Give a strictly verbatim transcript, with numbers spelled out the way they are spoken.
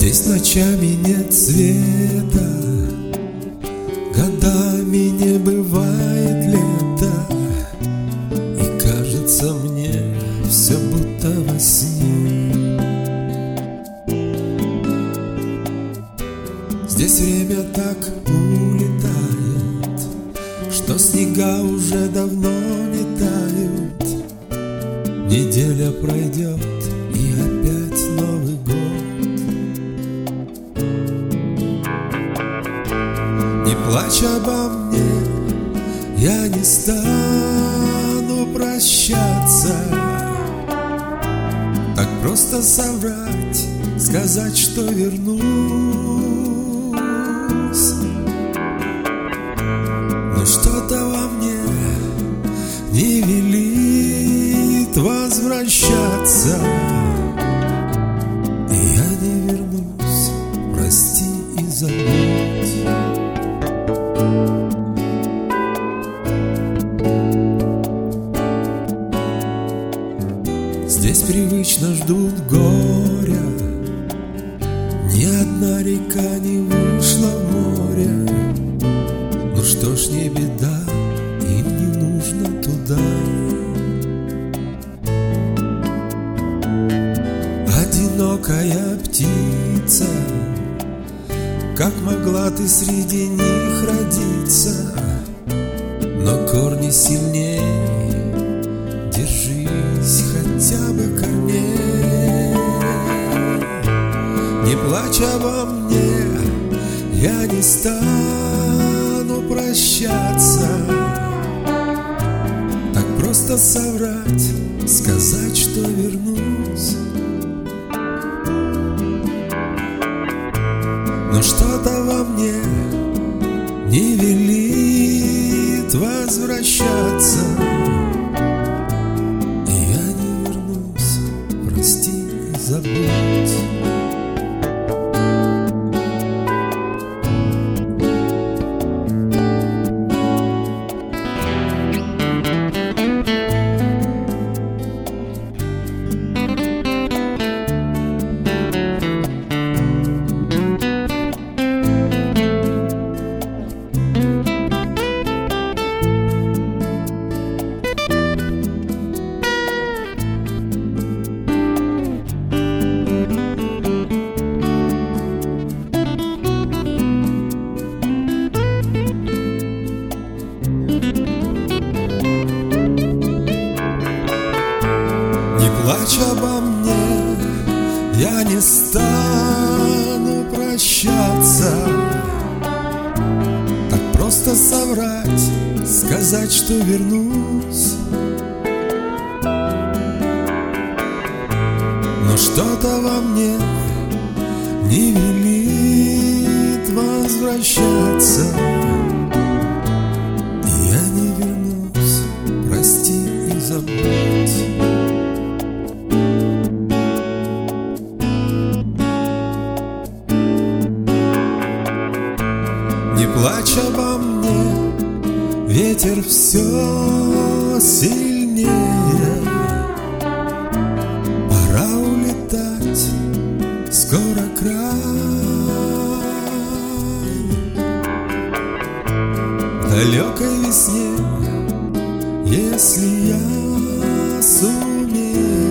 Здесь ночами нет света, годами не бывает лета, и кажется мне все будто во сне. Здесь время так улетает, что снега уже давно не тают. Неделя пройдет, и опять Новый год. Не плачь обо мне, я не стану прощаться. Так просто соврать, сказать, что вернусь. Но что-то во мне не велит возвращаться, и я не вернусь, прости и забудь. Здесь привычно ждут горя, ни одна река не вышла в море. Ну что ж, не беда, им не нужно туда. Одинокая птица, как могла ты среди них родиться? Но корни сильнее, держись хотя бы корней. Не плачь обо мне, я не стану прощаться. Так просто соврать, сказать, что вернусь. Но что-то во мне не велит возвращаться, и я не вернусь, прости и забудь. Не плачь обо мне, я не стану прощаться. Так просто соврать, сказать, что вернусь. Но что-то во мне не велит возвращаться, и я не вернусь, прости и забудь. Не плачь обо мне, ветер все сильнее. Пора улетать, скоро край. В далекой весне, если я сумею,